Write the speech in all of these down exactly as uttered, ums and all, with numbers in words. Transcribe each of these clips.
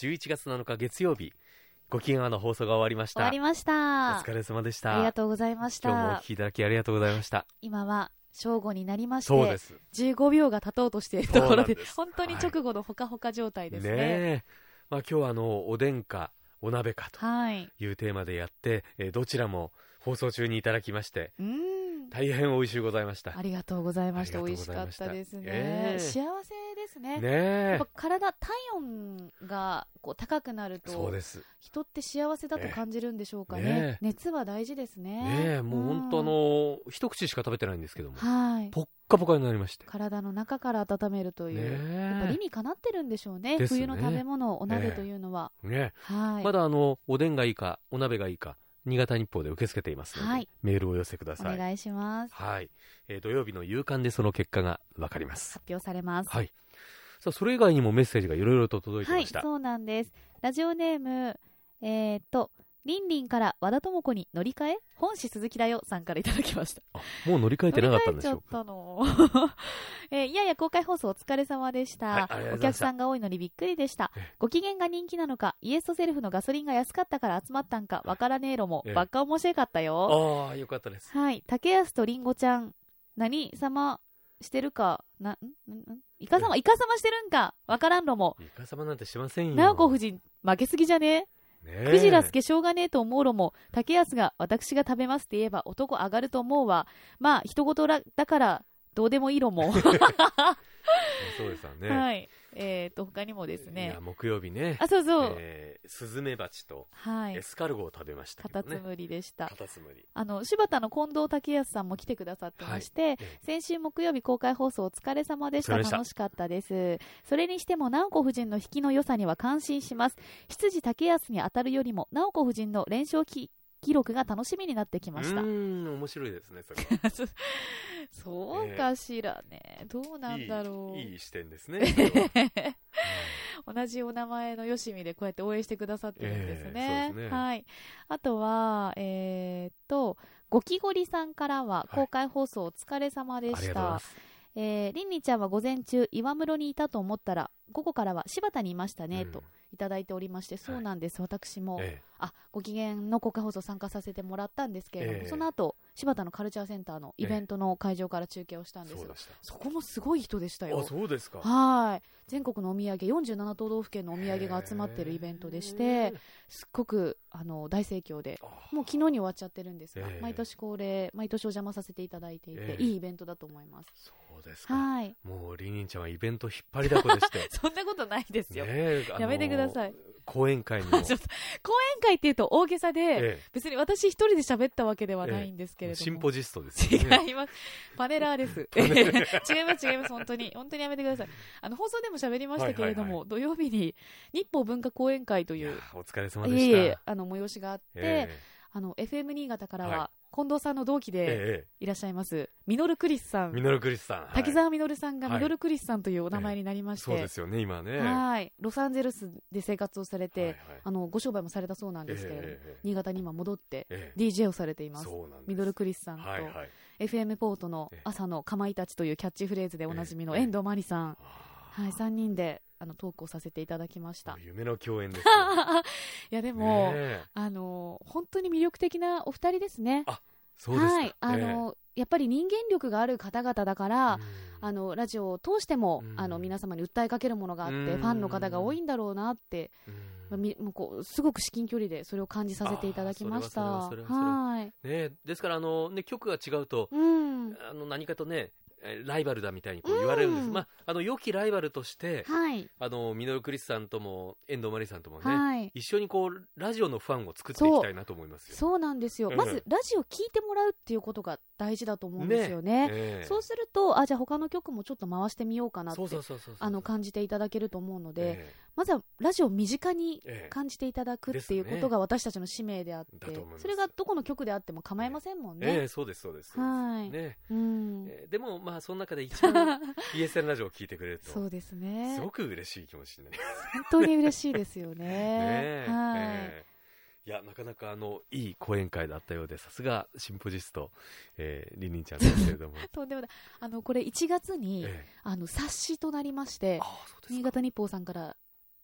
じゅういちがつなのか月曜日、ご機嫌あの放送が終わりました。 終わりました。 お疲れ様でした。 ありがとうございました。 今日もお聞きいただきありがとうございました。 今は正午になりまして、 そうです、 じゅうごびょうが経とうとしているところで、本当に直後のほかほか状態ですね。はい、ねまあ、今日はあのおでんかお鍋かというテーマでやって、はいえー、どちらも放送中にいただきまして、うん大変美味しゅうございました。 ありがとうございました。美味しかったですね、えー、幸せですね。 ねやっぱ体体温がこう高くなるとそうです人って幸せだと感じるんでしょうか ね, ね熱は大事ですね。 ねもう本当あの、うん、一口しか食べてないんですけども、 はい、 ポッカポカになりまして、 体の中から温めるという、やっぱ理にかなってるんでしょう ね, ね冬の食べ物お鍋というのは、 ねねはい、まだあのおでんがいいかお鍋がいいか新潟日報で受け付けていますので、はい、メールをお寄せください。 お願いします。 はい、えー、土曜日の夕刊でその結果が分かります。 発表されます。 はい、さあそれ以外にもメッセージがいろいろと届いてました。 はい、そうなんです。ラジオネームえー、っとリンリンから和田智子に乗り換え本誌鈴木だよさんからいただきました。 あもう乗り換えてなかったんでしょうか。 乗り換えちゃったの、えー、いやいや公開放送お疲れ様でした、はい、お客さんが多いのにびっくりでした。ご機嫌が人気なのかイエストセルフのガソリンが安かったから集まったんかわからねえろも、えー、ばっか面白かったよ。 ああよかったです。 はい竹安とりんごちゃん何様してるかな、んんイカ様イカ様してるんかわからんろも。 イカ様なんてしませんよ。 直子夫人負けすぎじゃねえ、クジラすけしょうがねえと思うろも、竹安が私が食べますって言えば男上がると思うわ。まあ人事だからどうでもいいろもそうですわね。 はいえーと他にもですね、 いや木曜日ねあそうそう、 えー、スズメバチとエスカルゴを食べましたけどね。 カタツムリでした。 カタツムリあの柴田の近藤武康さんも来てくださってまして、はい、先週木曜日公開放送お疲れ様でした。楽しかったです。それにしても直子夫人の引きの良さには感心します。執事武康に当たるよりも直子夫人の連勝記記録が楽しみになってきました。 うーん面白いですねそれはそうかしらね、えー、どうなんだろう。 いい、いい視点ですね同じお名前のよしみでこうやって応援してくださってるんですね。 えー、そうですね。 はい、あとはえー、っとゴキゴリさんからは公開放送お疲れ様でした、はい、ありがとうございます。えー、りんりちゃんは午前中岩室にいたと思ったら午後からは柴田にいましたね、うん、といただいておりまして、そうなんです、はい、私も、ええ、あご機嫌の公開放送参加させてもらったんですけれども、ええ、その後柴田のカルチャーセンターのイベントの会場から中継をしたんですが、ええ、そこもすごい人でしたよ。 あそうですか。 はい全国のお土産よんじゅうなな都道府県のお土産が集まっているイベントでして、すっごくあの大盛況で、もう昨日に終わっちゃってるんですが、ええ、毎年恒例毎年お邪魔させていただいていて、ええ、いいイベントだと思います。 そうですか。 はい、 もうりんりんちゃんはイベント引っ張りだこでしてそんなことないですよ、 ね、 やめてください。 講演会にも講演会っていうと大げさで、ええ、別に私一人で喋ったわけではないんですけれども、ええ、 シンポジストですよね。 違いますパネラーです違います違います本当に本当にやめてください。あの放送でも喋りましたけれども、はいはいはい、土曜日に日報文化講演会という、いお疲れ様でした、 いえいえあの催しがあって、ええ、あの エフエム 新潟からは、はい近藤さんの同期でいらっしゃいます、ええ、ミノルクリスさん、 ミノルクリスさん、はい、 滝沢ミノルさんがミノルクリスさんというお名前になりまして、 はいええ、そうですよね今ね。 はいロサンゼルスで生活をされて、はいはい、あのご商売もされたそうなんですけれども、え、新潟に今戻って、え、ディージェー をされています。ミノルクリスさんと、はいはい、エフエム ポートの朝のかまいたちというキャッチフレーズでおなじみの遠藤真理さん、はい、さんにんであのトークをさせていただきました。 夢の共演ですいやでも、ね、あの本当に魅力的なお二人ですね。 あそうですか。 はいあの、えー、やっぱり人間力がある方々だから、あのラジオを通してもあの皆様に訴えかけるものがあってファンの方が多いんだろうなってみもうこうすごく至近距離でそれを感じさせていただきました。はい、 ね、ですからあの、ね、局が違うと、うん、あの何かとねライバルだみたいにこう言われるんです、うんまあ、あの良きライバルとして、はい、あのミノルクリスさんとも遠藤真理さんともね、はい、一緒にこうラジオのファンを作っていきたいなと思いますよ。 そう、そうなんですよ、うん、まずラジオ聞いてもらうっていうことが大事だと思うんですよ ね, ね、えー、そうするとあじゃあ他の曲もちょっと回してみようかなって感じていただけると思うので、えー、まずはラジオを身近に感じていただくっていうことが私たちの使命であって、えーね、それがどこの曲であっても構いませんもんね。 えー、そうですそうです、 はいねうんえー、でもまあその中で一番イーエスエヌ ラジオを聞いてくれるとそうですね、 すごく嬉しい気持ちになります本当に嬉しいですよ ね, ね、 はいえー、いやなかなかあのいい講演会だったようでさすがシンポジスト、えー、りんりんちゃんですけれどもとんでもないあのこれいちがつに、えー、あの冊子となりまして新潟日報さんから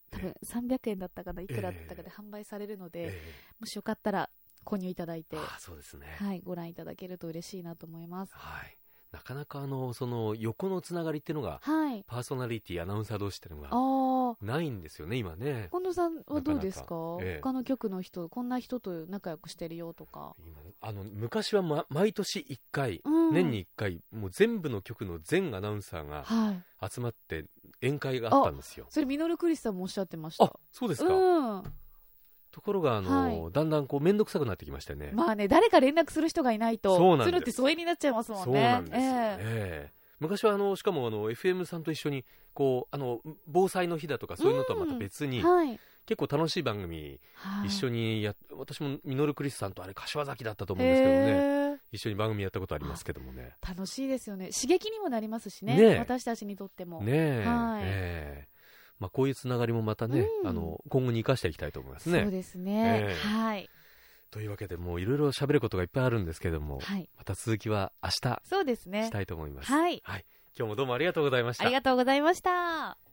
多分さんびゃくえんだったかないくらだったかで販売されるので、えー、もしよかったら購入いただいて、 あ、そうですね、 はい、ご覧いただけると嬉しいなと思います。 はい、なかなかあのその横のつながりっていうのが、はい、パーソナリティアナウンサー同士っていうのがないんですよね今ね。 近藤さんはどうですか？なかなか、ええ、他の局の人こんな人と仲良くしてるよとか。 今あの昔は、ま、毎年いっかい、うん、年にいっかいもう全部の局の全アナウンサーが集まって宴会があったんですよ、はい、 それミノルクリスさんもおっしゃってました。 あ、そうですか、うん、ところがあの、はい、だんだんこう面倒くさくなってきましてね。 まあね、誰か連絡する人がいないと鶴って疎遠になっちゃいますもんね。 そうなんですよ、えーえー、昔はあのしかもあの エフエム さんと一緒にこうあの防災の日だとかそういうのとはまた別に、はい、結構楽しい番組一緒にや、はい、私もミノルクリスさんとあれ柏崎だったと思うんですけどね、一緒に番組やったことありますけどもね。 楽しいですよね。刺激にもなりますし ね, ね私たちにとってもねえ、はいえーまあ、こういうつながりもまたね、うん、あの今後に生かしていきたいと思いますね。 そうですね、えー、はい。 というわけでもういろいろ喋ることがいっぱいあるんですけども、はい、また続きは明日そうですねしたいと思います。はい、はい、今日もどうもありがとうございました。 ありがとうございました。